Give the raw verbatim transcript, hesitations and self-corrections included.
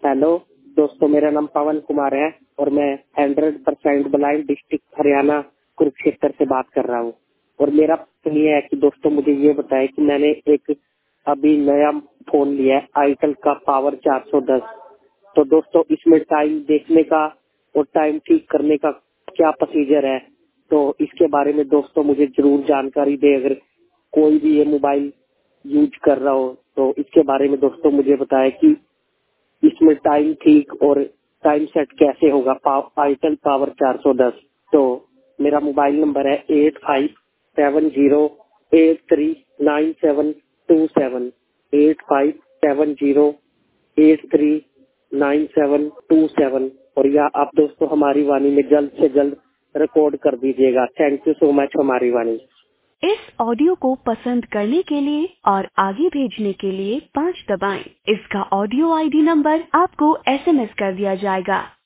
Hello दोस्तों, मेरा नाम पवन कुमार है और मैं hundred percent blind district Haryana Kurukshetra से बात कर रहा हूँ। और मेरा प्रश्न ये है कि दोस्तों मुझे ये बताएं कि मैंने एक अभी नया फोन लिया है आईटेल का पावर चार सौ दस। तो दोस्तों इसमें टाइम देखने का और टाइम ठीक करने का क्या प्रोसीजर है, तो इसके बारे में दोस्तों मुझे जरूर जानकारी दे। अगर कोई भी ये मोबाइल यूज कर रहा हो तो इसके बारे में दोस्तों मुझे बताएं कि इसमें टाइम ठीक और टाइम सेट कैसे होगा आईटेल पावर चार सौ दस। तो मेरा मोबाइल नंबर है eight five seven zero eight three nine seven two seven eight five seven zero eight three nine seven two seven. और या आप दोस्तों हमारी वाणी में जल्द से जल्द रिकॉर्ड कर दीजिएगा। थैंक यू सो मच हमारी वाणी। इस ऑडियो को पसंद करने के लिए और आगे भेजने के लिए पाँच दबाएं। इसका ऑडियो आईडी नंबर आपको एसएमएस कर दिया जाएगा।